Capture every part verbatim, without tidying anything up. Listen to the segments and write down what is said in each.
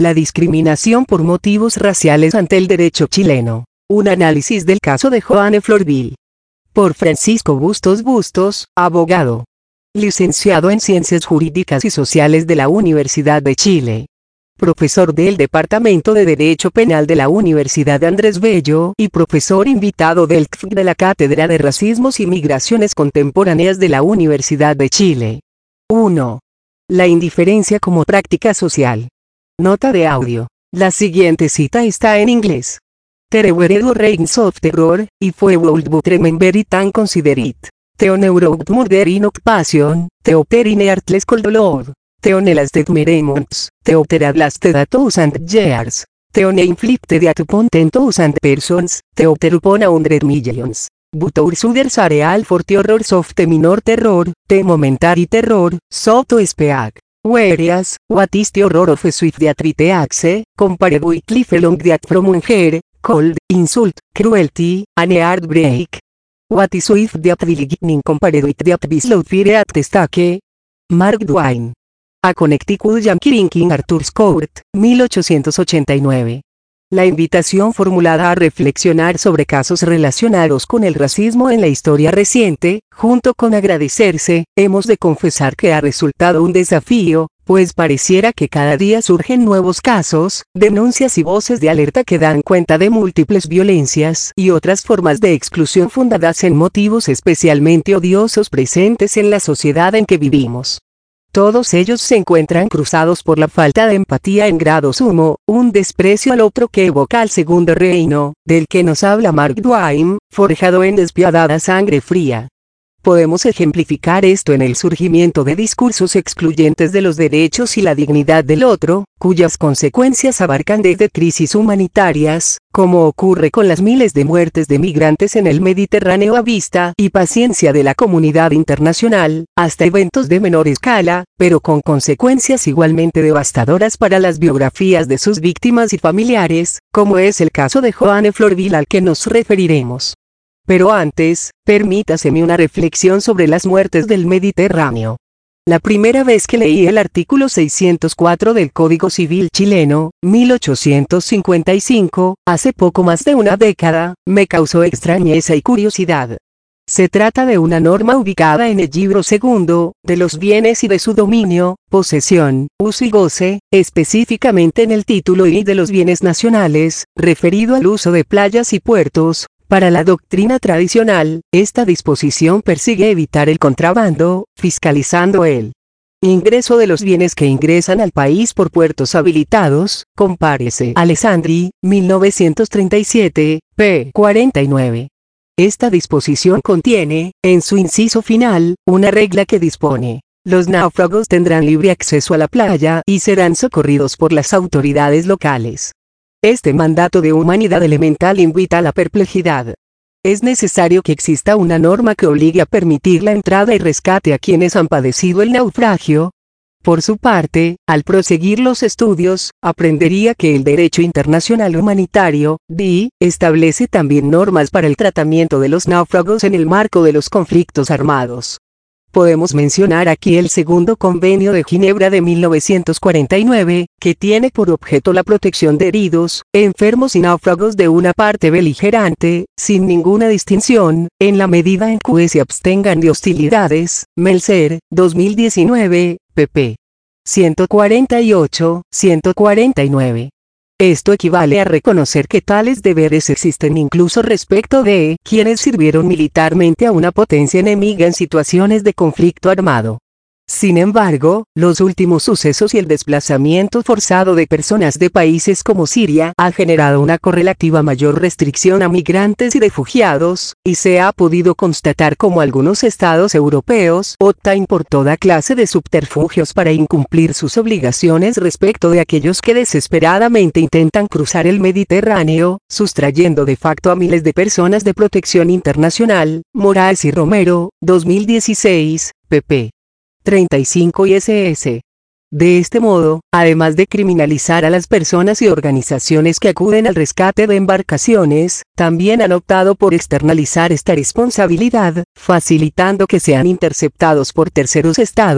La discriminación por motivos raciales ante el derecho chileno. Un análisis del caso de Joanne Florville. Por Francisco Bustos Bustos, abogado. Licenciado en Ciencias Jurídicas y Sociales de la Universidad de Chile. Profesor del Departamento de Derecho Penal de la Universidad Andrés Bello y profesor invitado del C F C de la Cátedra de Racismos y Migraciones Contemporáneas de la Universidad de Chile. uno. La indiferencia como práctica social. Nota de audio. La siguiente cita está en inglés. There were two reigns of terror, if we would but remember it and consider it. The neurod murder in passion, the opter in heartless cold dolor. The one lasted mere months, the opter had lasted a thousand years. The one inflicted at upon ten thousand persons, the opter upon a hundred millions. But our others are all for the horrors of the minor terror, the momentary terror, so to speak. Whereas, what is the horror of a swift that axe, compared with lifelong that from hunger, cold, insult, cruelty, and heartbreak? What is swift that beginning compared with that be slow fear at the stake? Mark Twain. A Connecticut Yankee King Arthur's Court, mil ochocientos ochenta y nueve. La invitación formulada a reflexionar sobre casos relacionados con el racismo en la historia reciente, junto con agradecerse, hemos de confesar que ha resultado un desafío, pues pareciera que cada día surgen nuevos casos, denuncias y voces de alerta que dan cuenta de múltiples violencias y otras formas de exclusión fundadas en motivos especialmente odiosos presentes en la sociedad en que vivimos. Todos ellos se encuentran cruzados por la falta de empatía en grado sumo, un desprecio al otro que evoca al segundo reino, del que nos habla Mark Twain, forjado en despiadada sangre fría. Podemos ejemplificar esto en el surgimiento de discursos excluyentes de los derechos y la dignidad del otro, cuyas consecuencias abarcan desde crisis humanitarias, como ocurre con las miles de muertes de migrantes en el Mediterráneo a vista y paciencia de la comunidad internacional, hasta eventos de menor escala, pero con consecuencias igualmente devastadoras para las biografías de sus víctimas y familiares, como es el caso de Joanne Florville al que nos referiremos. Pero antes, permítaseme una reflexión sobre las muertes del Mediterráneo. La primera vez que leí el artículo seiscientos cuatro del Código Civil chileno, mil ochocientos cincuenta y cinco, hace poco más de una década, me causó extrañeza y curiosidad. Se trata de una norma ubicada en el libro segundo, de los bienes y de su dominio, posesión, uso y goce, específicamente en el título I de los bienes nacionales, referido al uso de playas y puertos. Para la doctrina tradicional, esta disposición persigue evitar el contrabando, fiscalizando el ingreso de los bienes que ingresan al país por puertos habilitados, compárese Alessandri, mil novecientos treinta y siete, p. cuarenta y nueve. Esta disposición contiene, en su inciso final, una regla que dispone: los náufragos tendrán libre acceso a la playa y serán socorridos por las autoridades locales. Este mandato de humanidad elemental invita a la perplejidad. Es necesario que exista una norma que obligue a permitir la entrada y rescate a quienes han padecido el naufragio. Por su parte, al proseguir los estudios, aprendería que el derecho internacional humanitario, D I, establece también normas para el tratamiento de los náufragos en el marco de los conflictos armados. Podemos mencionar aquí el segundo Convenio de Ginebra de mil novecientos cuarenta y nueve, que tiene por objeto la protección de heridos, enfermos y náufragos de una parte beligerante, sin ninguna distinción, en la medida en que se abstengan de hostilidades. Meltzer, dos mil diecinueve, pp. ciento cuarenta y ocho, ciento cuarenta y nueve. Esto equivale a reconocer que tales deberes existen incluso respecto de quienes sirvieron militarmente a una potencia enemiga en situaciones de conflicto armado. Sin embargo, los últimos sucesos y el desplazamiento forzado de personas de países como Siria ha generado una correlativa mayor restricción a migrantes y refugiados, y se ha podido constatar cómo algunos estados europeos optan por toda clase de subterfugios para incumplir sus obligaciones respecto de aquellos que desesperadamente intentan cruzar el Mediterráneo, sustrayendo de facto a miles de personas de protección internacional. Moraes y Romero, dos mil dieciséis, pp. treinta y cinco y S S. De este modo, además de criminalizar a las personas y organizaciones que acuden al rescate de embarcaciones, también han optado por externalizar esta responsabilidad, facilitando que sean interceptados por terceros estados,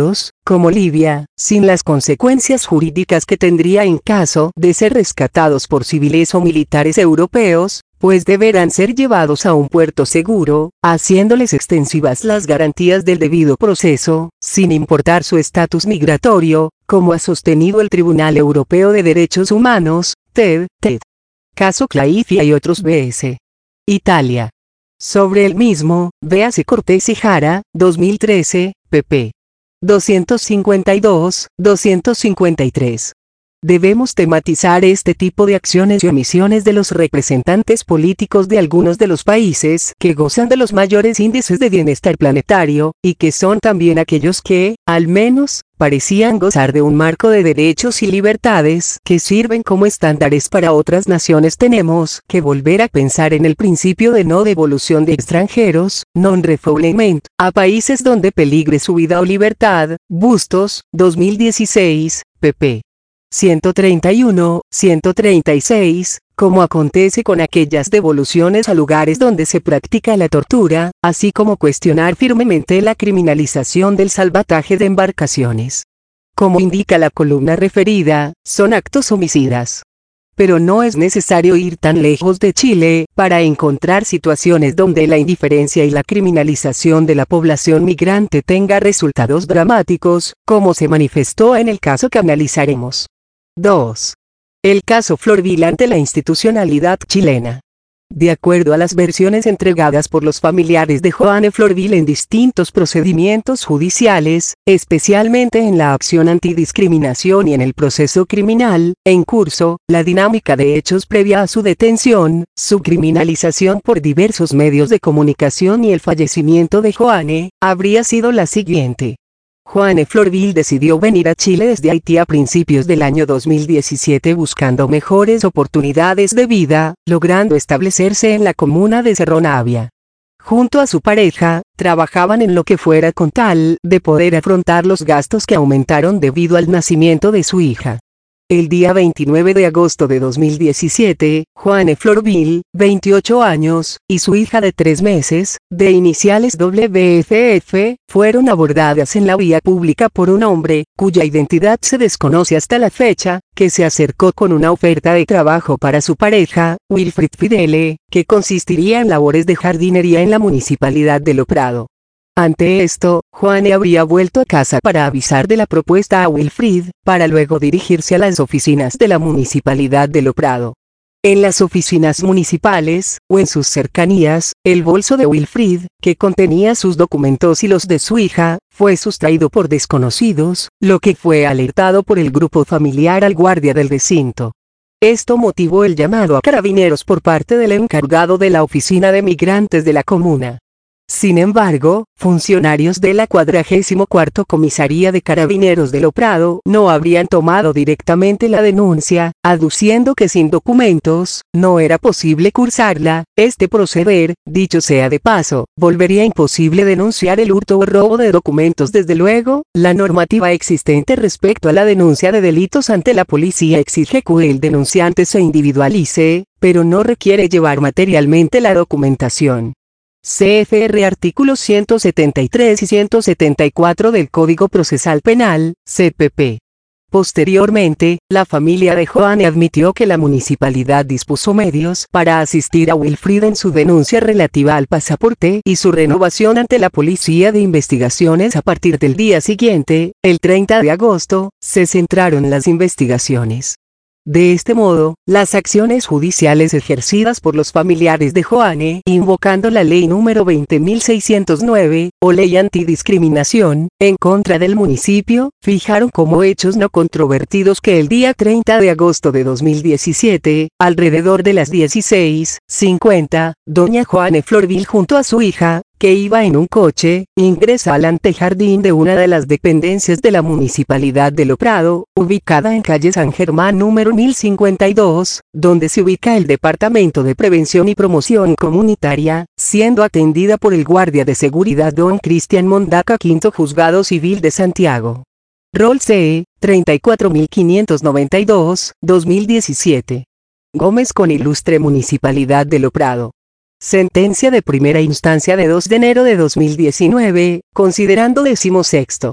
como Libia, sin las consecuencias jurídicas que tendría en caso de ser rescatados por civiles o militares europeos, pues deberán ser llevados a un puerto seguro, haciéndoles extensivas las garantías del debido proceso, sin importar su estatus migratorio, como ha sostenido el Tribunal Europeo de Derechos Humanos, T E D, T E D. Caso Claifia y otros B S. Italia. Sobre el mismo, véase Cortés y Jara, dos mil trece, pp. doscientos cincuenta y dos, doscientos cincuenta y tres. Debemos tematizar este tipo de acciones y omisiones de los representantes políticos de algunos de los países que gozan de los mayores índices de bienestar planetario, y que son también aquellos que, al menos, parecían gozar de un marco de derechos y libertades que sirven como estándares para otras naciones. Tenemos que volver a pensar en el principio de no devolución de extranjeros, non-refoulement, a países donde peligre su vida o libertad. Bustos, dos mil dieciséis, pp. ciento treinta y uno, ciento treinta y seis, como acontece con aquellas devoluciones a lugares donde se practica la tortura, así como cuestionar firmemente la criminalización del salvataje de embarcaciones. Como indica la columna referida, son actos homicidas. Pero no es necesario ir tan lejos de Chile para encontrar situaciones donde la indiferencia y la criminalización de la población migrante tenga resultados dramáticos, como se manifestó en el caso que analizaremos. dos. El caso Florvil ante la institucionalidad chilena. De acuerdo a las versiones entregadas por los familiares de Joanne Florvil en distintos procedimientos judiciales, especialmente en la acción antidiscriminación y en el proceso criminal en curso, la dinámica de hechos previa a su detención, su criminalización por diversos medios de comunicación y el fallecimiento de Joanne, habría sido la siguiente. Joanne Florvil decidió venir a Chile desde Haití a principios del año dos mil diecisiete buscando mejores oportunidades de vida, logrando establecerse en la comuna de Cerro Navia. Junto a su pareja, trabajaban en lo que fuera con tal de poder afrontar los gastos que aumentaron debido al nacimiento de su hija. El día veintinueve de agosto de dos mil diecisiete, Joanne Florvil, veintiocho años, y su hija de tres meses, de iniciales W F F, fueron abordadas en la vía pública por un hombre, cuya identidad se desconoce hasta la fecha, que se acercó con una oferta de trabajo para su pareja, Wilfrid Fidele, que consistiría en labores de jardinería en la municipalidad de Lo Prado. Ante esto, Joanne habría vuelto a casa para avisar de la propuesta a Wilfrid, para luego dirigirse a las oficinas de la municipalidad de Lo Prado. En las oficinas municipales, o en sus cercanías, el bolso de Wilfrid, que contenía sus documentos y los de su hija, fue sustraído por desconocidos, lo que fue alertado por el grupo familiar al guardia del recinto. Esto motivó el llamado a carabineros por parte del encargado de la oficina de migrantes de la comuna. Sin embargo, funcionarios de la cuadragésimo cuarta Comisaría de Carabineros de Lo Prado no habrían tomado directamente la denuncia, aduciendo que sin documentos, no era posible cursarla. Este proceder, dicho sea de paso, volvería imposible denunciar el hurto o robo de documentos. Desde luego, la normativa existente respecto a la denuncia de delitos ante la policía exige que el denunciante se individualice, pero no requiere llevar materialmente la documentación. C F R Artículos ciento setenta y tres y ciento setenta y cuatro del Código Procesal Penal, C P P. Posteriormente, la familia de Joanne admitió que la municipalidad dispuso medios para asistir a Wilfrid en su denuncia relativa al pasaporte y su renovación ante la Policía de Investigaciones. A partir del día siguiente, el treinta de agosto, se centraron las investigaciones. De este modo, las acciones judiciales ejercidas por los familiares de Joanne, invocando la ley número veinte mil seiscientos nueve, o ley antidiscriminación, en contra del municipio, fijaron como hechos no controvertidos que el día treinta de agosto de dos mil diecisiete, alrededor de las dieciséis cincuenta, doña Joanne Florvil junto a su hija, que iba en un coche, ingresa al antejardín de una de las dependencias de la municipalidad de Lo Prado, ubicada en calle San Germán número mil cincuenta y dos, donde se ubica el Departamento de Prevención y Promoción Comunitaria, siendo atendida por el guardia de seguridad don Cristian Mondaca, Quinto Juzgado Civil de Santiago. Rol C, treinta y cuatro mil quinientos noventa y dos, dos mil diecisiete. Gómez con Ilustre Municipalidad de Lo Prado. Sentencia de primera instancia de dos de enero de dos mil diecinueve, considerando decimosexto.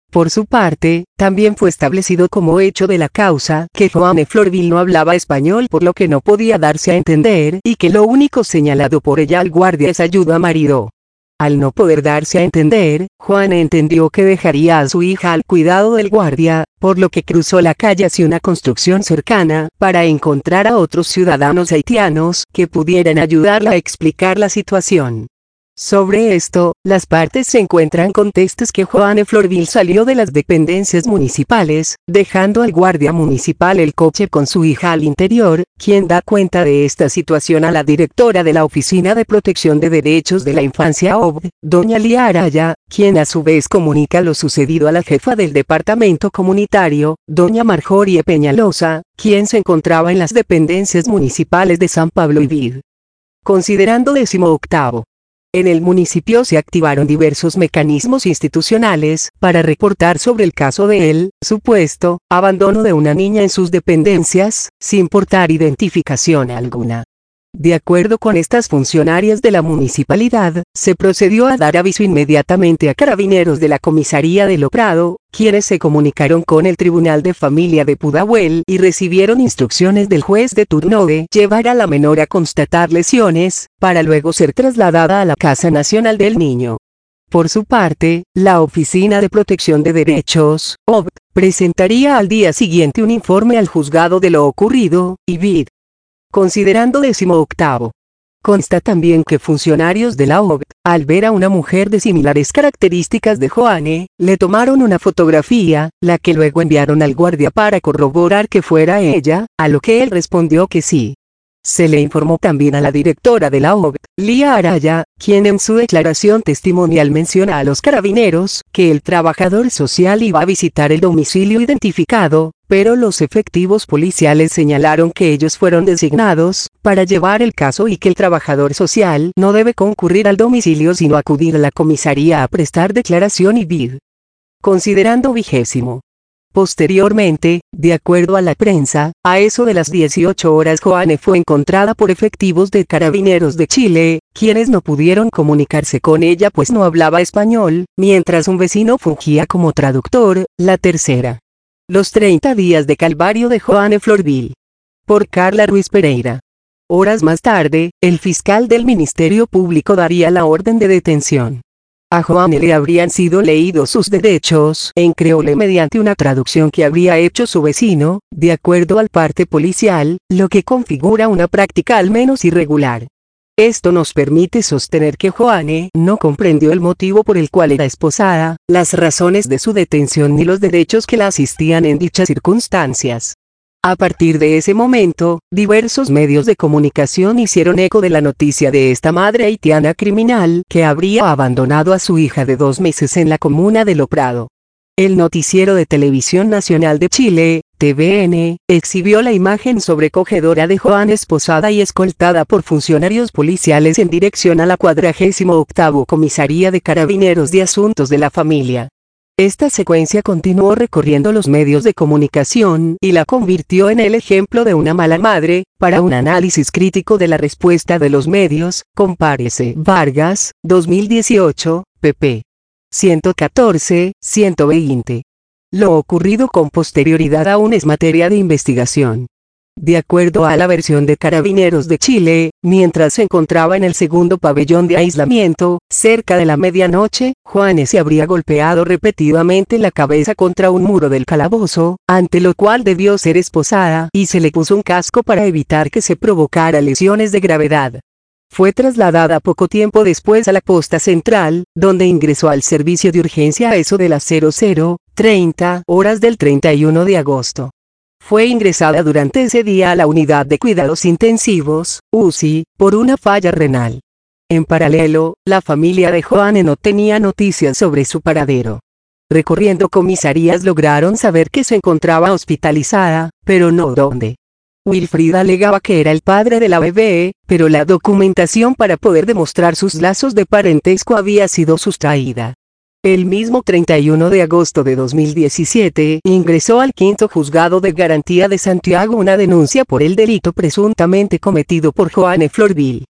Por su parte, también fue establecido como hecho de la causa que Joanne Florville no hablaba español, por lo que no podía darse a entender, y que lo único señalado por ella al guardia es ayuda a marido. Al no poder darse a entender, Joanne entendió que dejaría a su hija al cuidado del guardia, por lo que cruzó la calle hacia una construcción cercana, para encontrar a otros ciudadanos haitianos que pudieran ayudarla a explicar la situación. Sobre esto, las partes se encuentran con testigos que Joanne Florville salió de las dependencias municipales, dejando al guardia municipal el coche con su hija al interior, quien da cuenta de esta situación a la directora de la Oficina de Protección de Derechos de la Infancia O B D, doña Lía Araya, quien a su vez comunica lo sucedido a la jefa del departamento comunitario, doña Marjorie Peñalosa, quien se encontraba en las dependencias municipales de San Pablo y Vid. Considerando décimo octavo. En el municipio se activaron diversos mecanismos institucionales para reportar sobre el caso de el supuesto abandono de una niña en sus dependencias, sin portar identificación alguna. De acuerdo con estas funcionarias de la municipalidad, se procedió a dar aviso inmediatamente a carabineros de la comisaría de Lo Prado, quienes se comunicaron con el Tribunal de Familia de Pudahuel y recibieron instrucciones del juez de turno de llevar a la menor a constatar lesiones, para luego ser trasladada a la Casa Nacional del Niño. Por su parte, la Oficina de Protección de Derechos, O B D, presentaría al día siguiente un informe al juzgado de lo ocurrido, y Vid. Considerando décimo octavo. Consta también que funcionarios de la O B D, al ver a una mujer de similares características de Joanne, le tomaron una fotografía, la que luego enviaron al guardia para corroborar que fuera ella, a lo que él respondió que sí. Se le informó también a la directora de la O B D, Lía Araya, quien en su declaración testimonial menciona a los carabineros, que el trabajador social iba a visitar el domicilio identificado, pero los efectivos policiales señalaron que ellos fueron designados para llevar el caso y que el trabajador social no debe concurrir al domicilio sino acudir a la comisaría a prestar declaración y vid. Considerando vigésimo. Posteriormente, de acuerdo a la prensa, a eso de las dieciocho horas Joanne fue encontrada por efectivos de Carabineros de Chile, quienes no pudieron comunicarse con ella pues no hablaba español, mientras un vecino fungía como traductor. La tercera. Los treinta días de calvario de Joanne Florville. Por Carla Ruiz Pereira. Horas más tarde, el fiscal del Ministerio Público daría la orden de detención. A Joanne le habrían sido leídos sus derechos en creole mediante una traducción que habría hecho su vecino, de acuerdo al parte policial, lo que configura una práctica al menos irregular. Esto nos permite sostener que Joanne no comprendió el motivo por el cual era esposada, las razones de su detención ni los derechos que la asistían en dichas circunstancias. A partir de ese momento, diversos medios de comunicación hicieron eco de la noticia de esta madre haitiana criminal que habría abandonado a su hija de dos meses en la comuna de Lo Prado. El noticiero de Televisión Nacional de Chile, T V N, exhibió la imagen sobrecogedora de Joanne esposada y escoltada por funcionarios policiales en dirección a la cuadragésimo octavo Comisaría de Carabineros de Asuntos de la Familia. Esta secuencia continuó recorriendo los medios de comunicación y la convirtió en el ejemplo de una mala madre. Para un análisis crítico de la respuesta de los medios, compárese Vargas, dos mil dieciocho, pp. ciento catorce, ciento veinte. Lo ocurrido con posterioridad aún es materia de investigación. De acuerdo a la versión de Carabineros de Chile, mientras se encontraba en el segundo pabellón de aislamiento, cerca de la medianoche, Joanne se habría golpeado repetidamente la cabeza contra un muro del calabozo, ante lo cual debió ser esposada, y se le puso un casco para evitar que se provocara lesiones de gravedad. Fue trasladada poco tiempo después a la posta central, donde ingresó al servicio de urgencia a eso de las cero cero treinta horas del treinta y uno de agosto. Fue ingresada durante ese día a la unidad de cuidados intensivos, U C I, por una falla renal. En paralelo, la familia de Joanne no tenía noticias sobre su paradero. Recorriendo comisarías lograron saber que se encontraba hospitalizada, pero no dónde. Wilfrida alegaba que era el padre de la bebé, pero la documentación para poder demostrar sus lazos de parentesco había sido sustraída. El mismo treinta y uno de agosto de dos mil diecisiete, ingresó al quinto juzgado de garantía de Santiago una denuncia por el delito presuntamente cometido por Joanne Florville.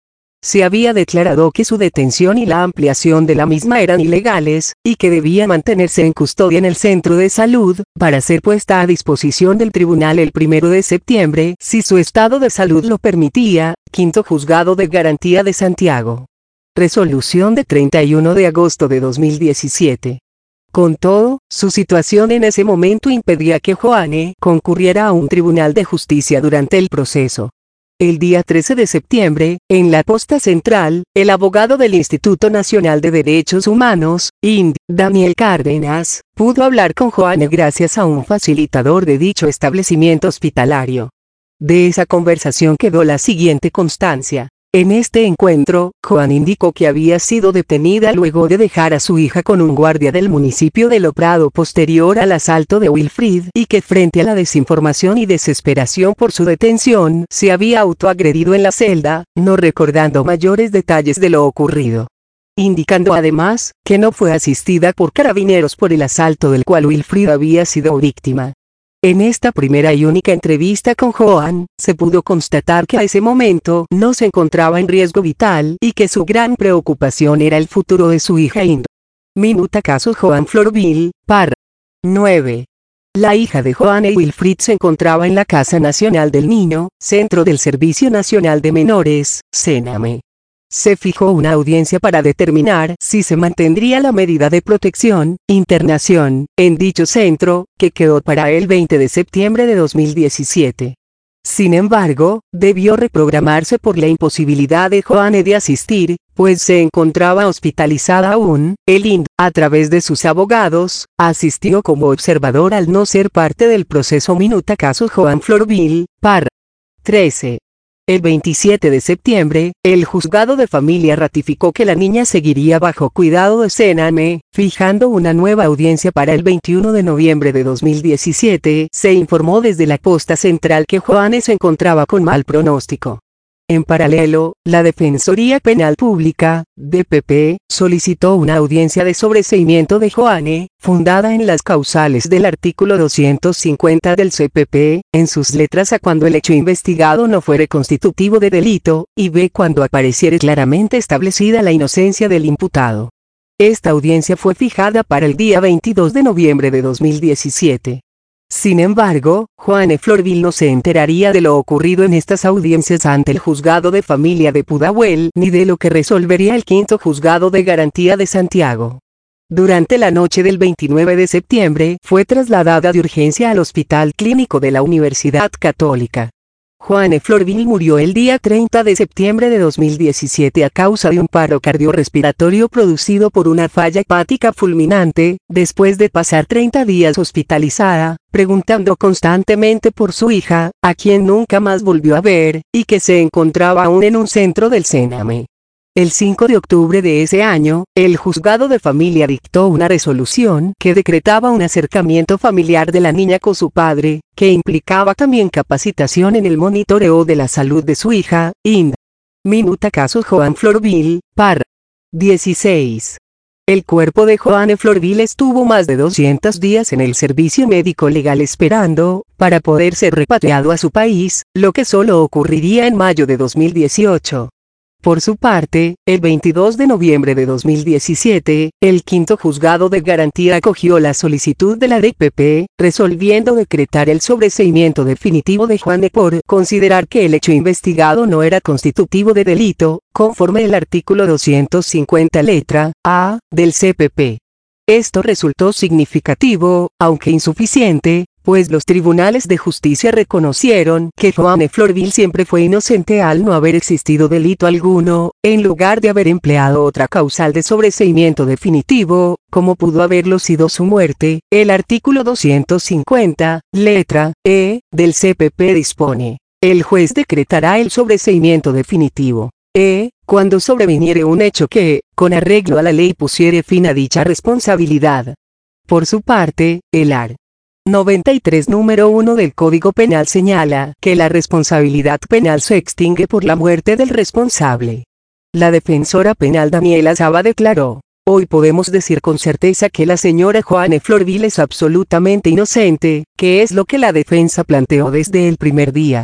se había declarado que su detención y la ampliación de la misma eran ilegales, y que debía mantenerse en custodia en el centro de salud, para ser puesta a disposición del tribunal el primero de septiembre, si su estado de salud lo permitía. Quinto Juzgado de Garantía de Santiago. Resolución de treinta y uno de agosto de dos mil diecisiete. Con todo, su situación en ese momento impedía que Joanne concurriera a un tribunal de justicia durante el proceso. El día trece de septiembre, en la posta central, el abogado del Instituto Nacional de Derechos Humanos, I N D, Daniel Cárdenas, pudo hablar con Joanne gracias a un facilitador de dicho establecimiento hospitalario. De esa conversación quedó la siguiente constancia. En este encuentro, Joanne indicó que había sido detenida luego de dejar a su hija con un guardia del municipio de Loprado posterior al asalto de Wilfrid, y que frente a la desinformación y desesperación por su detención, se había autoagredido en la celda, no recordando mayores detalles de lo ocurrido. Indicando además, que no fue asistida por carabineros por el asalto del cual Wilfrid había sido víctima. En esta primera y única entrevista con Joanne, se pudo constatar que a ese momento no se encontraba en riesgo vital y que su gran preocupación era el futuro de su hija I N D. Minuta caso Joanne Florville, par. nueve. La hija de Joanne Wilfrid se encontraba en la Casa Nacional del Niño, centro del Servicio Nacional de Menores, SENAME. Se fijó una audiencia para determinar si se mantendría la medida de protección, internación, en dicho centro, que quedó para el veinte de septiembre de dos mil diecisiete. Sin embargo, debió reprogramarse por la imposibilidad de Joanne de asistir, pues se encontraba hospitalizada aún. El I N D, a través de sus abogados, asistió como observador al no ser parte del proceso. Minuta caso Joanne Florville, par. trece. El veintisiete de septiembre, el juzgado de familia ratificó que la niña seguiría bajo cuidado de SENAME, fijando una nueva audiencia para el veintiuno de noviembre de dos mil diecisiete. Se informó desde la posta central que Joanne se encontraba con mal pronóstico. En paralelo, la Defensoría Penal Pública, D P P, solicitó una audiencia de sobreseimiento de Joanne, fundada en las causales del artículo doscientos cincuenta del C P P, en sus letras A cuando el hecho investigado no fuere constitutivo de delito, y B cuando apareciere claramente establecida la inocencia del imputado. Esta audiencia fue fijada para el día veintidós de noviembre de dos mil diecisiete. Sin embargo, Joanne Florville no se enteraría de lo ocurrido en estas audiencias ante el Juzgado de Familia de Pudahuel, ni de lo que resolvería el Quinto Juzgado de Garantía de Santiago. Durante la noche del veintinueve de septiembre, fue trasladada de urgencia al Hospital Clínico de la Universidad Católica. Joanne Florville murió el día treinta de septiembre de dos mil diecisiete a causa de un paro cardiorrespiratorio producido por una falla hepática fulminante, después de pasar treinta días hospitalizada, preguntando constantemente por su hija, a quien nunca más volvió a ver, y que se encontraba aún en un centro del SENAME. El cinco de octubre de ese año, el juzgado de familia dictó una resolución que decretaba un acercamiento familiar de la niña con su padre, que implicaba también capacitación en el monitoreo de la salud de su hija, I N D. Minuta caso Joanne Florville, par. dieciséis. El cuerpo de Joanne Florville estuvo más de doscientos días en el servicio médico legal esperando, para poder ser repatriado a su país, lo que solo ocurriría en mayo de dos mil dieciocho. Por su parte, el veintidós de noviembre de dos mil diecisiete, el Quinto Juzgado de Garantía acogió la solicitud de la D P P, resolviendo decretar el sobreseimiento definitivo de Joanne por considerar que el hecho investigado no era constitutivo de delito, conforme el artículo doscientos cincuenta letra A del C P P. Esto resultó significativo, aunque insuficiente, pues los tribunales de justicia reconocieron que Joanne Florville siempre fue inocente al no haber existido delito alguno, en lugar de haber empleado otra causal de sobreseimiento definitivo, como pudo haberlo sido su muerte. El artículo doscientos cincuenta, letra E, del C P P dispone: el juez decretará el sobreseimiento definitivo. E, cuando sobreviniere un hecho que, con arreglo a la ley pusiere fin a dicha responsabilidad. Por su parte, el art. noventa y tres número uno del Código Penal señala que la responsabilidad penal se extingue por la muerte del responsable. La defensora penal Daniela Saba declaró: hoy podemos decir con certeza que la señora Joanne Florville es absolutamente inocente, que es lo que la defensa planteó desde el primer día.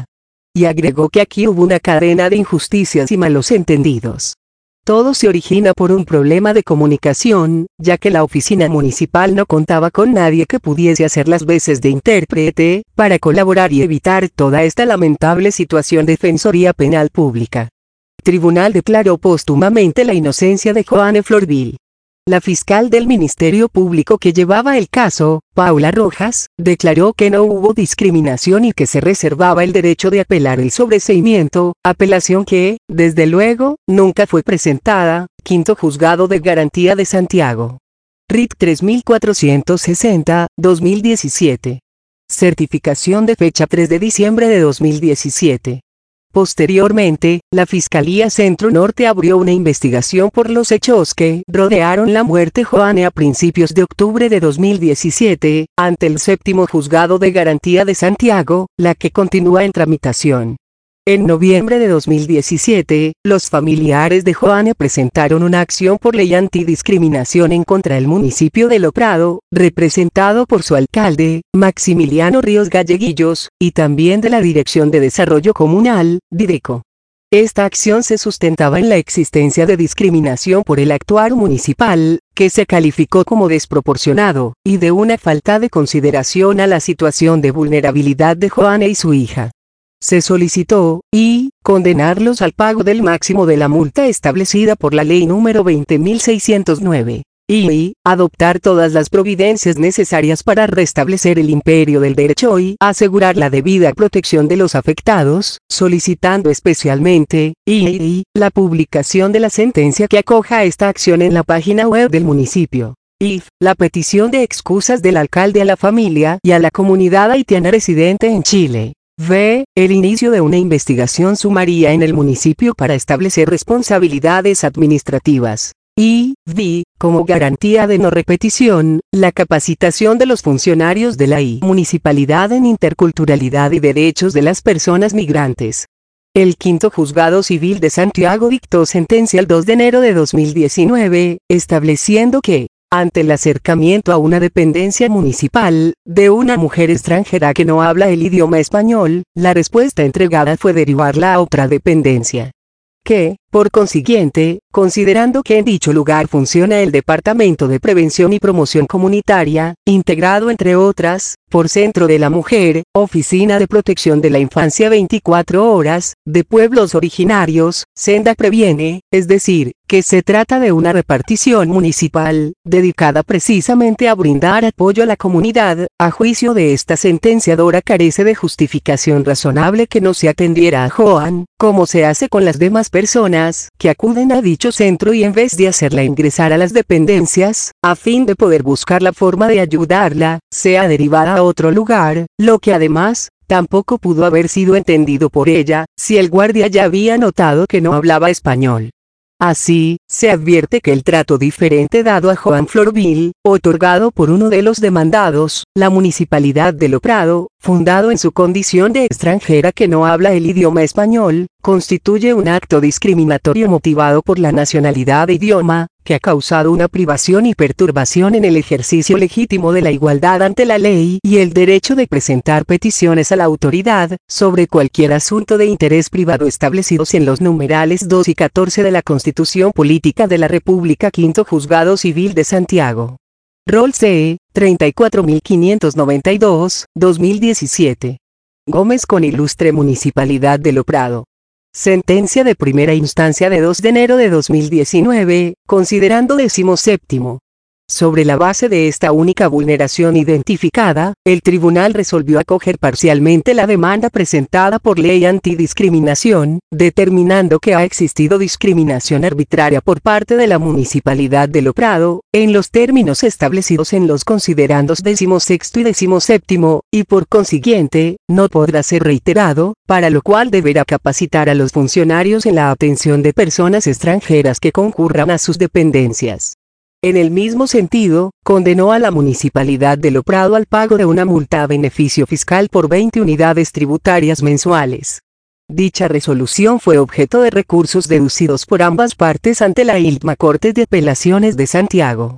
y agregó que aquí hubo una cadena de injusticias y malos entendidos. Todo se origina por un problema de comunicación, ya que la oficina municipal no contaba con nadie que pudiese hacer las veces de intérprete, para colaborar y evitar toda esta lamentable situación. Defensoría Penal Pública. Tribunal declaró póstumamente la inocencia de Joanne Florville. La fiscal del Ministerio Público que llevaba el caso, Paula Rojas, declaró que no hubo discriminación y que se reservaba el derecho de apelar el sobreseimiento, apelación que, desde luego, nunca fue presentada. Quinto Juzgado de Garantía de Santiago. R I C tres mil cuatrocientos sesenta, dos mil diecisiete. Certificación de fecha tres de diciembre de dos mil diecisiete. Posteriormente, la Fiscalía Centro Norte abrió una investigación por los hechos que rodearon la muerte de Joanne a principios de octubre de dos mil diecisiete, ante el Séptimo Juzgado de Garantía de Santiago, la que continúa en tramitación. En noviembre de dos mil diecisiete, los familiares de Joanne presentaron una acción por ley antidiscriminación en contra del municipio de Loprado, representado por su alcalde, Maximiliano Ríos Galleguillos, y también de la Dirección de Desarrollo Comunal, Dideco. Esta acción se sustentaba en la existencia de discriminación por el actuar municipal, que se calificó como desproporcionado, y de una falta de consideración a la situación de vulnerabilidad de Joanne y su hija. Se solicitó, y, condenarlos al pago del máximo de la multa establecida por la ley número veinte mil seiscientos nueve, y, adoptar todas las providencias necesarias para restablecer el imperio del derecho y asegurar la debida protección de los afectados, solicitando especialmente, y, la publicación de la sentencia que acoja esta acción en la página web del municipio. Y, la petición de excusas del alcalde a la familia y a la comunidad haitiana residente en Chile. V. El inicio de una investigación sumaria en el municipio para establecer responsabilidades administrativas. Y, V. Como garantía de no repetición, la capacitación de los funcionarios de la I Municipalidad en interculturalidad y derechos de las personas migrantes. El Quinto Juzgado Civil de Santiago dictó sentencia el dos de enero de dos mil diecinueve, estableciendo que, ante el acercamiento a una dependencia municipal, de una mujer extranjera que no habla el idioma español, la respuesta entregada fue derivarla a otra dependencia. Que, por consiguiente, considerando que en dicho lugar funciona el Departamento de Prevención y Promoción Comunitaria, integrado entre otras, por Centro de la Mujer, Oficina de Protección de la Infancia veinticuatro horas, de Pueblos Originarios, Senda Previene, es decir, que se trata de una repartición municipal, dedicada precisamente a brindar apoyo a la comunidad, a juicio de esta sentenciadora carece de justificación razonable que no se atendiera a Joanne, como se hace con las demás personas, que acuden a dicho centro y en vez de hacerla ingresar a las dependencias, a fin de poder buscar la forma de ayudarla, sea derivada a otro lugar, lo que además, tampoco pudo haber sido entendido por ella, si el guardia ya había notado que no hablaba español. Así, se advierte que el trato diferente dado a Joanne Florville, otorgado por uno de los demandados, la Municipalidad de Loprado, fundado en su condición de extranjera que no habla el idioma español, constituye un acto discriminatorio motivado por la nacionalidad e idioma, que ha causado una privación y perturbación en el ejercicio legítimo de la igualdad ante la ley y el derecho de presentar peticiones a la autoridad, sobre cualquier asunto de interés privado establecidos en los numerales dos y catorce de la Constitución Política de la República. Quinto Juzgado Civil de Santiago. Rol C. treinta y cuatro mil quinientos noventa y dos, dos mil diecisiete. Gómez con Ilustre Municipalidad de Loprado. Sentencia de primera instancia de dos de enero de dos mil diecinueve, considerando decimoséptimo. Sobre la base de esta única vulneración identificada, el tribunal resolvió acoger parcialmente la demanda presentada por ley antidiscriminación, determinando que ha existido discriminación arbitraria por parte de la Municipalidad de Loprado, en los términos establecidos en los considerandos decimosexto y decimoséptimo, y por consiguiente, no podrá ser reiterado, para lo cual deberá capacitar a los funcionarios en la atención de personas extranjeras que concurran a sus dependencias. En el mismo sentido, condenó a la Municipalidad de Loprado al pago de una multa a beneficio fiscal por veinte unidades tributarias mensuales. Dicha resolución fue objeto de recursos deducidos por ambas partes ante la I L M A Corte de Apelaciones de Santiago.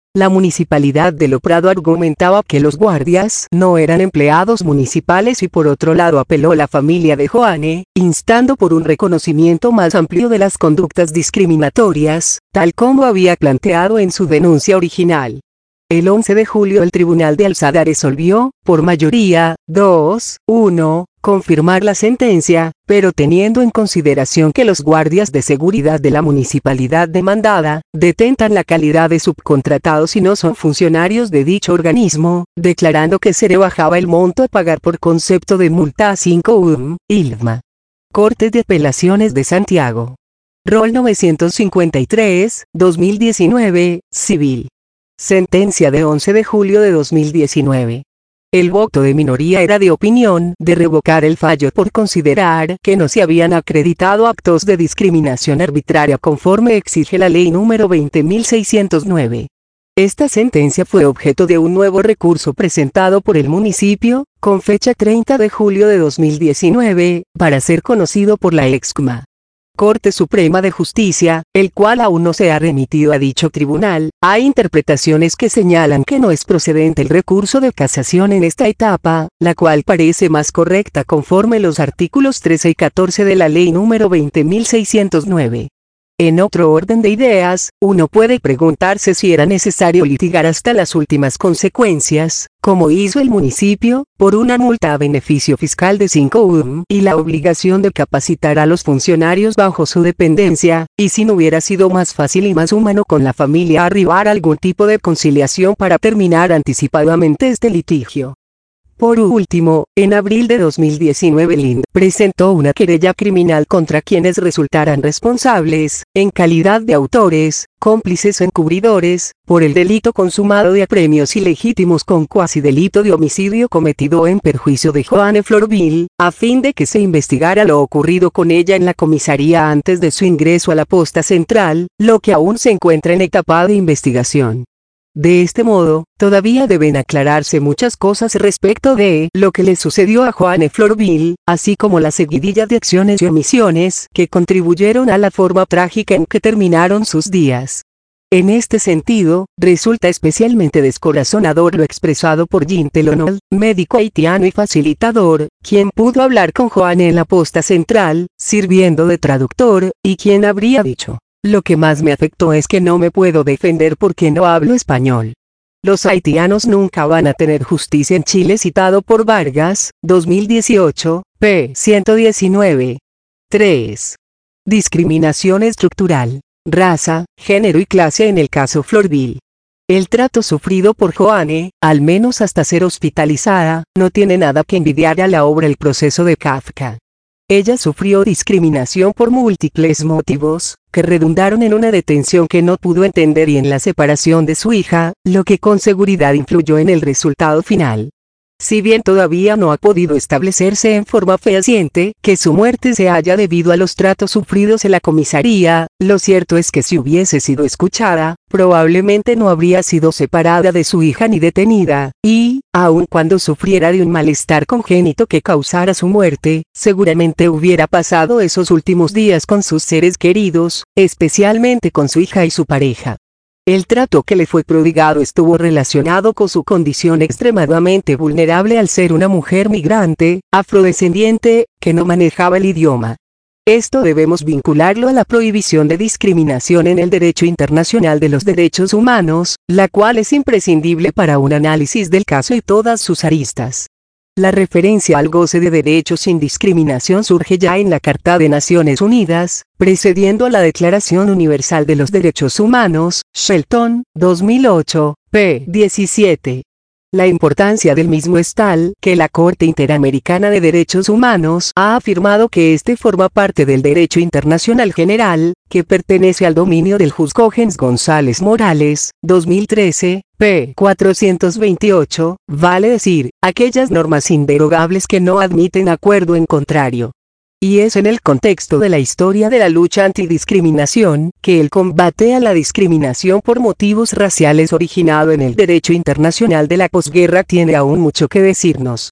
La municipalidad de Loprado argumentaba que los guardias no eran empleados municipales y por otro lado apeló a la familia de Joanne, instando por un reconocimiento más amplio de las conductas discriminatorias, tal como había planteado en su denuncia original. El once de julio el Tribunal de Alzada resolvió, por mayoría, dos a uno, confirmar la sentencia, pero teniendo en consideración que los guardias de seguridad de la municipalidad demandada, detentan la calidad de subcontratados y no son funcionarios de dicho organismo, declarando que se rebajaba el monto a pagar por concepto de multa a cinco U M, I L V M A. Corte de Apelaciones de Santiago. Rol novecientos cincuenta y tres, dos mil diecinueve, Civil. Sentencia de once de julio de dos mil diecinueve. El voto de minoría era de opinión de revocar el fallo por considerar que no se habían acreditado actos de discriminación arbitraria conforme exige la ley número veinte mil seiscientos nueve. Esta sentencia fue objeto de un nuevo recurso presentado por el municipio, con fecha treinta de julio de dos mil diecinueve, para ser conocido por la ex C M A. Corte Suprema de Justicia, el cual aún no se ha remitido a dicho tribunal. Hay interpretaciones que señalan que no es procedente el recurso de casación en esta etapa, la cual parece más correcta conforme los artículos trece y catorce de la ley número veinte mil seiscientos nueve. En otro orden de ideas, uno puede preguntarse si era necesario litigar hasta las últimas consecuencias, como hizo el municipio, por una multa a beneficio fiscal de cinco U M y la obligación de capacitar a los funcionarios bajo su dependencia, y si no hubiera sido más fácil y más humano con la familia arribar a algún tipo de conciliación para terminar anticipadamente este litigio. Por último, en abril de dos mil diecinueve el I N D presentó una querella criminal contra quienes resultaran responsables, en calidad de autores, cómplices o encubridores, por el delito consumado de apremios ilegítimos con cuasi delito de homicidio cometido en perjuicio de Joanne Florville, a fin de que se investigara lo ocurrido con ella en la comisaría antes de su ingreso a la posta central, lo que aún se encuentra en etapa de investigación. De este modo, todavía deben aclararse muchas cosas respecto de lo que le sucedió a Joanne Florville, así como la seguidilla de acciones y omisiones que contribuyeron a la forma trágica en que terminaron sus días. En este sentido, resulta especialmente descorazonador lo expresado por Jean Telonol, médico haitiano y facilitador, quien pudo hablar con Joanne en la posta central, sirviendo de traductor, y quien habría dicho: "Lo que más me afectó es que no me puedo defender porque no hablo español. Los haitianos nunca van a tener justicia en Chile", citado por Vargas, dos mil dieciocho, p. ciento diecinueve. tres. Discriminación estructural. Raza, género y clase en el caso Florville. El trato sufrido por Joanne, al menos hasta ser hospitalizada, no tiene nada que envidiar a la obra El proceso de Kafka. Ella sufrió discriminación por múltiples motivos, que redundaron en una detención que no pudo entender y en la separación de su hija, lo que con seguridad influyó en el resultado final. Si bien todavía no ha podido establecerse en forma fehaciente que su muerte se haya debido a los tratos sufridos en la comisaría, lo cierto es que si hubiese sido escuchada, probablemente no habría sido separada de su hija ni detenida, y, aun cuando sufriera de un malestar congénito que causara su muerte, seguramente hubiera pasado esos últimos días con sus seres queridos, especialmente con su hija y su pareja. El trato que le fue prodigado estuvo relacionado con su condición extremadamente vulnerable al ser una mujer migrante, afrodescendiente, que no manejaba el idioma. Esto debemos vincularlo a la prohibición de discriminación en el derecho internacional de los derechos humanos, la cual es imprescindible para un análisis del caso y todas sus aristas. La referencia al goce de derechos sin discriminación surge ya en la Carta de Naciones Unidas, precediendo a la Declaración Universal de los Derechos Humanos, Shelton, dos mil ocho, p. diecisiete. La importancia del mismo es tal que la Corte Interamericana de Derechos Humanos ha afirmado que este forma parte del derecho internacional general, que pertenece al dominio del juzgado Gens González Morales, dos mil trece, p. cuatrocientos veintiocho, vale decir, aquellas normas inderogables que no admiten acuerdo en contrario. Y es en el contexto de la historia de la lucha antidiscriminación, que el combate a la discriminación por motivos raciales originado en el derecho internacional de la posguerra tiene aún mucho que decirnos.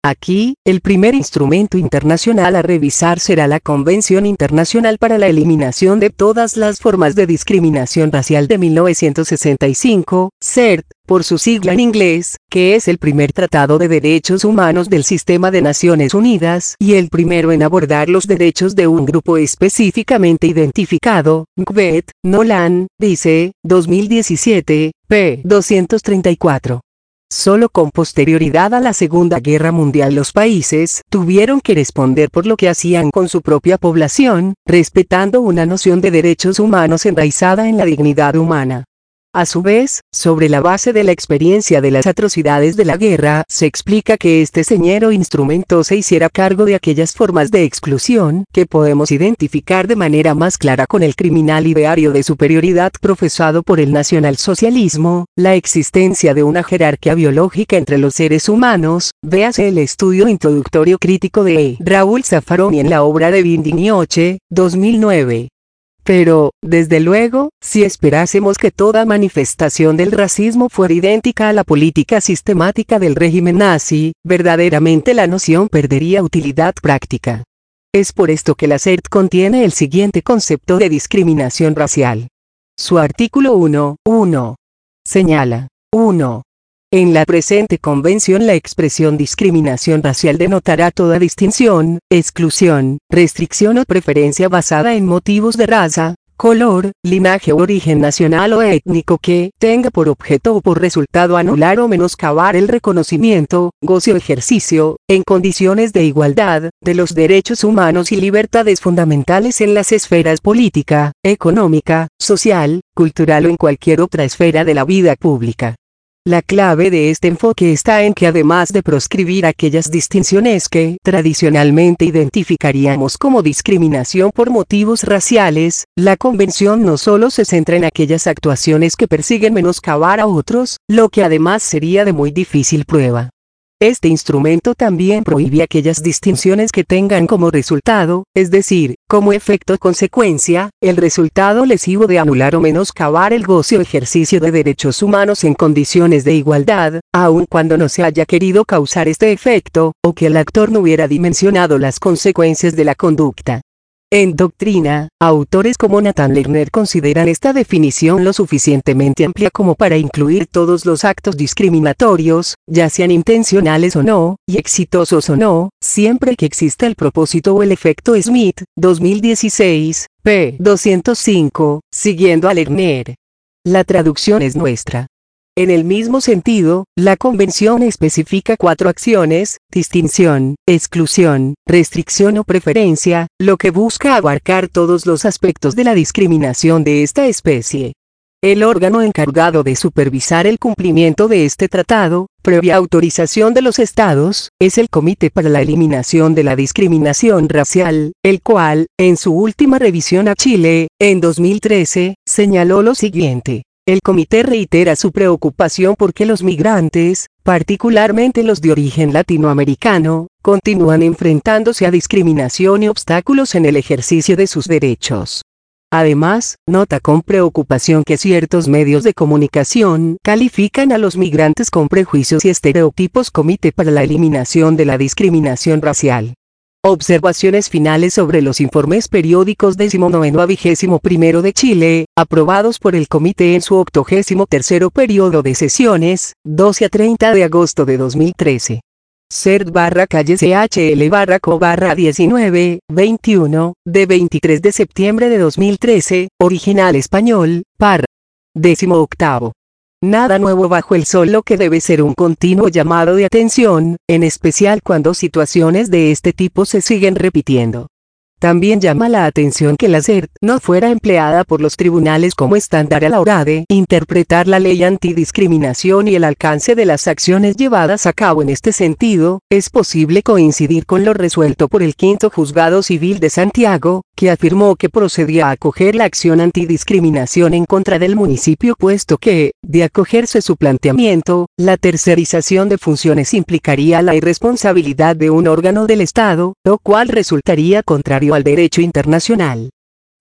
Aquí, el primer instrumento internacional a revisar será la Convención Internacional para la Eliminación de todas las formas de discriminación racial de mil novecientos sesenta y cinco, C E R T, por su sigla en inglés, que es el primer tratado de derechos humanos del sistema de Naciones Unidas y el primero en abordar los derechos de un grupo específicamente identificado. Gbet, Nolan, dice, dos mil diecisiete, p. doscientos treinta y cuatro. Solo con posterioridad a la Segunda Guerra Mundial los países tuvieron que responder por lo que hacían con su propia población, respetando una noción de derechos humanos enraizada en la dignidad humana. A su vez, sobre la base de la experiencia de las atrocidades de la guerra, se explica que este señero instrumento se hiciera cargo de aquellas formas de exclusión que podemos identificar de manera más clara con el criminal ideario de superioridad profesado por el nacionalsocialismo, la existencia de una jerarquía biológica entre los seres humanos, véase el estudio introductorio crítico de Raúl Zaffaroni en la obra de Bindinioche, dos mil nueve. Pero, desde luego, si esperásemos que toda manifestación del racismo fuera idéntica a la política sistemática del régimen nazi, verdaderamente la noción perdería utilidad práctica. Es por esto que la C E R T contiene el siguiente concepto de discriminación racial. Su artículo uno punto uno señala: uno. En la presente convención la expresión discriminación racial denotará toda distinción, exclusión, restricción o preferencia basada en motivos de raza, color, linaje o origen nacional o étnico que tenga por objeto o por resultado anular o menoscabar el reconocimiento, goce o ejercicio, en condiciones de igualdad, de los derechos humanos y libertades fundamentales en las esferas política, económica, social, cultural o en cualquier otra esfera de la vida pública. La clave de este enfoque está en que además de proscribir aquellas distinciones que tradicionalmente identificaríamos como discriminación por motivos raciales, la Convención no solo se centra en aquellas actuaciones que persiguen menoscabar a otros, lo que además sería de muy difícil prueba. Este instrumento también prohíbe aquellas distinciones que tengan como resultado, es decir, como efecto o consecuencia, el resultado lesivo de anular o menoscabar el goce o ejercicio de derechos humanos en condiciones de igualdad, aun cuando no se haya querido causar este efecto, o que el actor no hubiera dimensionado las consecuencias de la conducta. En doctrina, autores como Nathan Lerner consideran esta definición lo suficientemente amplia como para incluir todos los actos discriminatorios, ya sean intencionales o no, y exitosos o no, siempre que exista el propósito o el efecto Smith, dos mil dieciséis, p. doscientos cinco, siguiendo a Lerner. La traducción es nuestra. En el mismo sentido, la Convención especifica cuatro acciones: distinción, exclusión, restricción o preferencia, lo que busca abarcar todos los aspectos de la discriminación de esta especie. El órgano encargado de supervisar el cumplimiento de este tratado, previa autorización de los Estados, es el Comité para la Eliminación de la Discriminación Racial, el cual, en su última revisión a Chile, en dos mil trece, señaló lo siguiente. El comité reitera su preocupación porque los migrantes, particularmente los de origen latinoamericano, continúan enfrentándose a discriminación y obstáculos en el ejercicio de sus derechos. Además, nota con preocupación que ciertos medios de comunicación califican a los migrantes con prejuicios y estereotipos. Comité para la Eliminación de la Discriminación Racial. Observaciones finales sobre los informes periódicos decimonoveno a vigésimo primero de Chile, aprobados por el Comité en su octogésimo tercero periodo de sesiones, doce a treinta de agosto de dos mil trece. C E R T barra calle C H L barra co barra diecinueve, veintiuno, de veintitrés de septiembre de dos mil trece, original español, par. Décimo octavo. Nada nuevo bajo el sol, lo que debe ser un continuo llamado de atención, en especial cuando situaciones de este tipo se siguen repitiendo. También llama la atención que la C E R T no fuera empleada por los tribunales como estándar a la hora de interpretar la ley antidiscriminación y el alcance de las acciones llevadas a cabo en este sentido. Es posible coincidir con lo resuelto por el Quinto Juzgado Civil de Santiago, que afirmó que procedía a acoger la acción antidiscriminación en contra del municipio, puesto que, de acogerse su planteamiento, la tercerización de funciones implicaría la irresponsabilidad de un órgano del Estado, lo cual resultaría contrario al derecho internacional.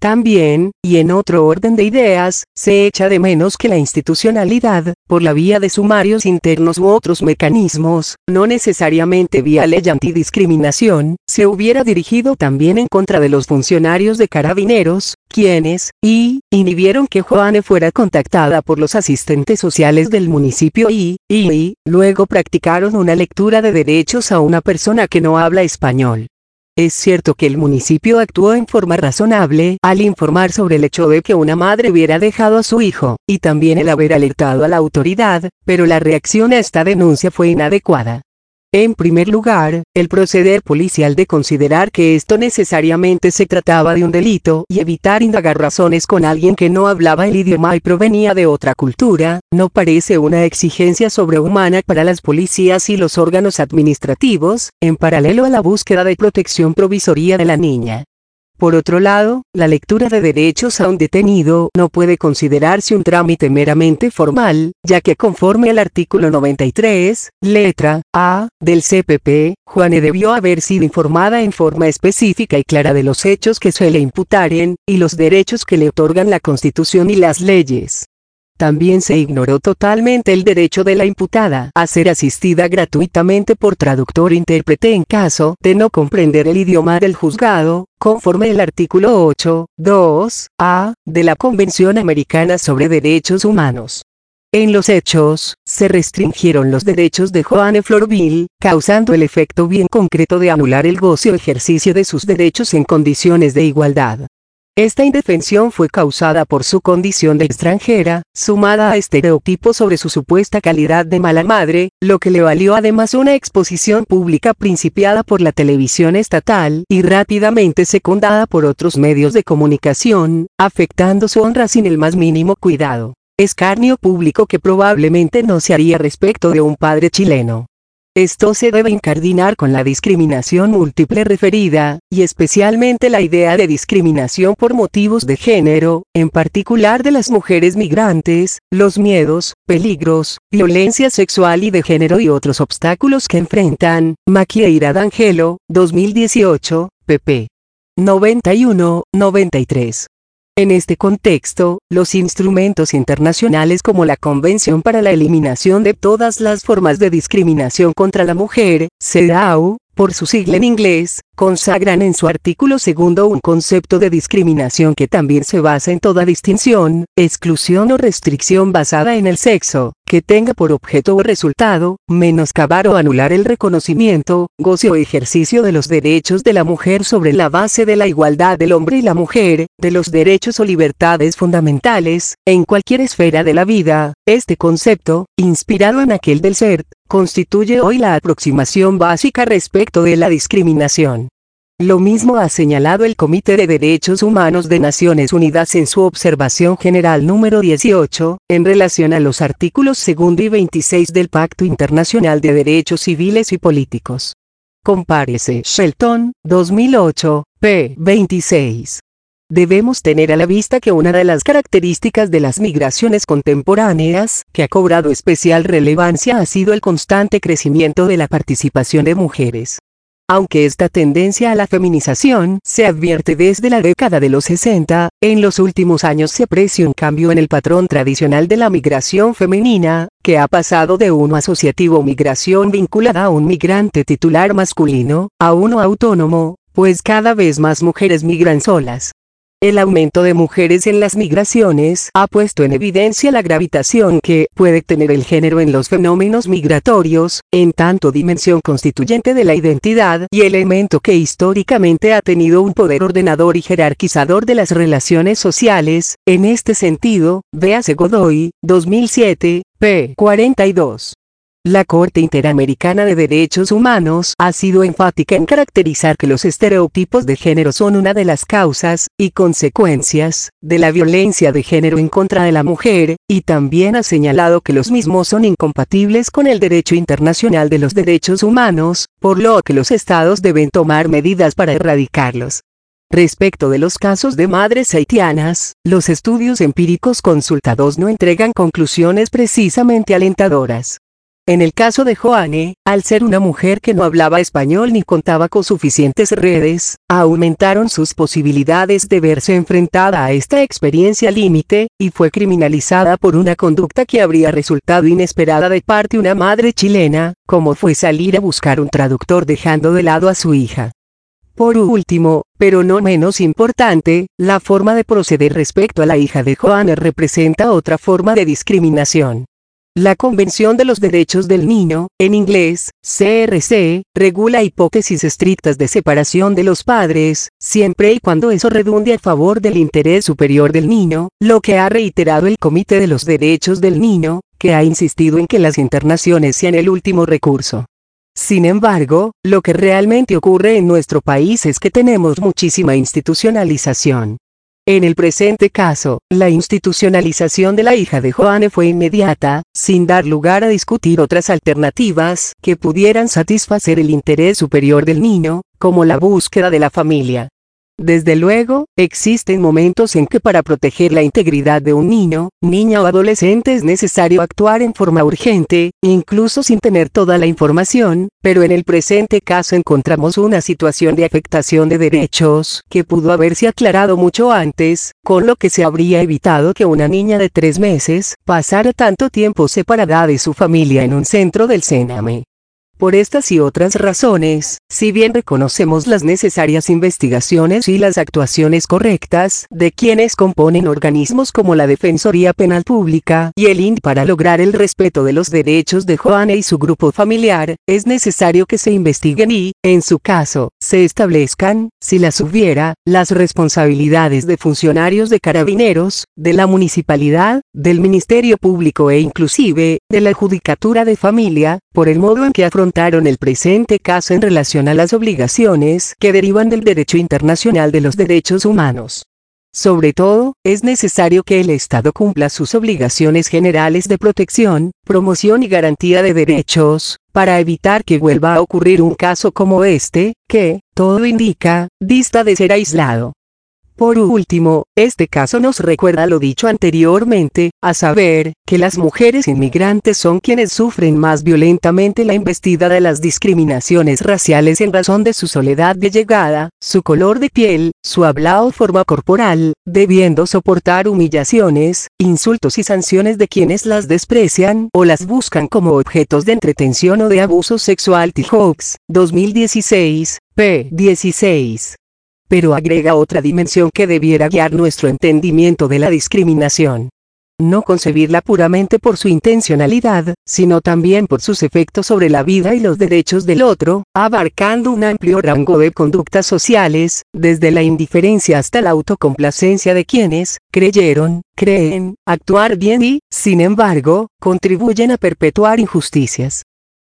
También, y en otro orden de ideas, se echa de menos que la institucionalidad, por la vía de sumarios internos u otros mecanismos, no necesariamente vía ley antidiscriminación, se hubiera dirigido también en contra de los funcionarios de Carabineros, quienes, y, inhibieron que Joanne fuera contactada por los asistentes sociales del municipio y, y, y, luego practicaron una lectura de derechos a una persona que no habla español. Es cierto que el municipio actuó en forma razonable al informar sobre el hecho de que una madre hubiera dejado a su hijo, y también el haber alertado a la autoridad, pero la reacción a esta denuncia fue inadecuada. En primer lugar, el proceder policial de considerar que esto necesariamente se trataba de un delito y evitar indagar razones con alguien que no hablaba el idioma y provenía de otra cultura, no parece una exigencia sobrehumana para las policías y los órganos administrativos, en paralelo a la búsqueda de protección provisoria de la niña. Por otro lado, la lectura de derechos a un detenido no puede considerarse un trámite meramente formal, ya que conforme al artículo noventa y tres, letra A, del C P P, Joanne debió haber sido informada en forma específica y clara de los hechos que se le imputaren, y los derechos que le otorgan la Constitución y las leyes. También se ignoró totalmente el derecho de la imputada a ser asistida gratuitamente por traductor-intérprete en caso de no comprender el idioma del juzgado, conforme el artículo ocho, dos, A, de la Convención Americana sobre Derechos Humanos. En los hechos, se restringieron los derechos de Joanne Florville, causando el efecto bien concreto de anular el goce o ejercicio de sus derechos en condiciones de igualdad. Esta indefensión fue causada por su condición de extranjera, sumada a estereotipos sobre su supuesta calidad de mala madre, lo que le valió además una exposición pública principiada por la televisión estatal y rápidamente secundada por otros medios de comunicación, afectando su honra sin el más mínimo cuidado. Escarnio público que probablemente no se haría respecto de un padre chileno. Esto se debe incardinar con la discriminación múltiple referida, y especialmente la idea de discriminación por motivos de género, en particular de las mujeres migrantes, los miedos, peligros, violencia sexual y de género y otros obstáculos que enfrentan. Maquieira D'Angelo, dos mil dieciocho, pp. noventa y uno, noventa y tres. En este contexto, los instrumentos internacionales como la Convención para la Eliminación de todas las formas de discriminación contra la mujer, CEDAW, por su sigla en inglés, consagran en su artículo segundo un concepto de discriminación que también se basa en toda distinción, exclusión o restricción basada en el sexo, que tenga por objeto o resultado, menoscabar o anular el reconocimiento, goce o ejercicio de los derechos de la mujer sobre la base de la igualdad del hombre y la mujer, de los derechos o libertades fundamentales, en cualquier esfera de la vida. Este concepto, inspirado en aquel del C E R T, constituye hoy la aproximación básica respecto de la discriminación. Lo mismo ha señalado el Comité de Derechos Humanos de Naciones Unidas en su observación general número dieciocho, en relación a los artículos segundo y veintiséis del Pacto Internacional de Derechos Civiles y Políticos. Compárese Shelton, dos mil ocho, p. veintiséis. Debemos tener a la vista que una de las características de las migraciones contemporáneas, que ha cobrado especial relevancia, ha sido el constante crecimiento de la participación de mujeres. Aunque esta tendencia a la feminización se advierte desde la década de los sesenta, en los últimos años se aprecia un cambio en el patrón tradicional de la migración femenina, que ha pasado de uno asociativo migración vinculada a un migrante titular masculino, a uno autónomo, pues cada vez más mujeres migran solas. El aumento de mujeres en las migraciones ha puesto en evidencia la gravitación que puede tener el género en los fenómenos migratorios, en tanto dimensión constituyente de la identidad y elemento que históricamente ha tenido un poder ordenador y jerarquizador de las relaciones sociales. En este sentido, véase Godoy, dos mil siete, p. cuarenta y dos. La Corte Interamericana de Derechos Humanos ha sido enfática en caracterizar que los estereotipos de género son una de las causas y consecuencias de la violencia de género en contra de la mujer, y también ha señalado que los mismos son incompatibles con el derecho internacional de los derechos humanos, por lo que los estados deben tomar medidas para erradicarlos. Respecto de los casos de madres haitianas, los estudios empíricos consultados no entregan conclusiones precisamente alentadoras. En el caso de Joanne, al ser una mujer que no hablaba español ni contaba con suficientes redes, aumentaron sus posibilidades de verse enfrentada a esta experiencia límite, y fue criminalizada por una conducta que habría resultado inesperada de parte de una madre chilena, como fue salir a buscar un traductor dejando de lado a su hija. Por último, pero no menos importante, la forma de proceder respecto a la hija de Joanne representa otra forma de discriminación. La Convención de los Derechos del Niño, en inglés, C R C, regula hipótesis estrictas de separación de los padres, siempre y cuando eso redunde a favor del interés superior del niño, lo que ha reiterado el Comité de los Derechos del Niño, que ha insistido en que las internaciones sean el último recurso. Sin embargo, lo que realmente ocurre en nuestro país es que tenemos muchísima institucionalización. En el presente caso, la institucionalización de la hija de Joanne fue inmediata, sin dar lugar a discutir otras alternativas que pudieran satisfacer el interés superior del niño, como la búsqueda de la familia. Desde luego, existen momentos en que para proteger la integridad de un niño, niña o adolescente es necesario actuar en forma urgente, incluso sin tener toda la información, pero en el presente caso encontramos una situación de afectación de derechos que pudo haberse aclarado mucho antes, con lo que se habría evitado que una niña de tres meses pasara tanto tiempo separada de su familia en un centro del Sename. Por estas y otras razones, si bien reconocemos las necesarias investigaciones y las actuaciones correctas de quienes componen organismos como la Defensoría Penal Pública y el I N D para lograr el respeto de los derechos de Joanne y su grupo familiar, es necesario que se investiguen y, en su caso, se establezcan, si las hubiera, las responsabilidades de funcionarios de Carabineros, de la Municipalidad, del Ministerio Público e inclusive, de la Judicatura de Familia, por el modo en que afrontaron el presente caso en relación a las obligaciones que derivan del derecho internacional de los derechos humanos. Sobre todo, es necesario que el Estado cumpla sus obligaciones generales de protección, promoción y garantía de derechos, para evitar que vuelva a ocurrir un caso como este, que, todo indica, dista de ser aislado. Por último, este caso nos recuerda lo dicho anteriormente, a saber, que las mujeres inmigrantes son quienes sufren más violentamente la embestida de las discriminaciones raciales en razón de su soledad de llegada, su color de piel, su habla o forma corporal, debiendo soportar humillaciones, insultos y sanciones de quienes las desprecian o las buscan como objetos de entretención o de abuso sexual. T-Hawks, dos mil dieciséis, p dieciséis. Pero agrega otra dimensión que debiera guiar nuestro entendimiento de la discriminación. No concebirla puramente por su intencionalidad, sino también por sus efectos sobre la vida y los derechos del otro, abarcando un amplio rango de conductas sociales, desde la indiferencia hasta la autocomplacencia de quienes, creyeron, creen, actuar bien y, sin embargo, contribuyen a perpetuar injusticias.